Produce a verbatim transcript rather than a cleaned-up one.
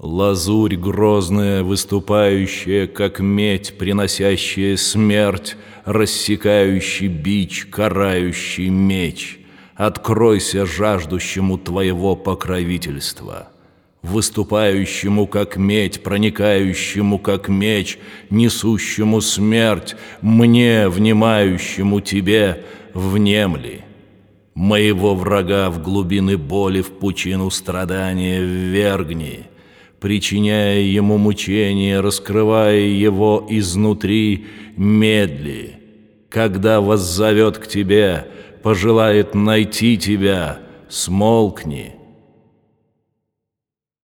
Лазурь грозная, выступающая, как медь, приносящая смерть, рассекающий бич, карающий меч, откройся жаждущему твоего покровительства. Выступающему, как медь, проникающему, как меч, несущему смерть, мне, внимающему тебе, внемли. Моего врага в глубины боли, в пучину страдания ввергни, причиняя ему мучения, раскрывая его изнутри, медли. Когда воззовет к тебе, пожелает найти тебя, смолкни.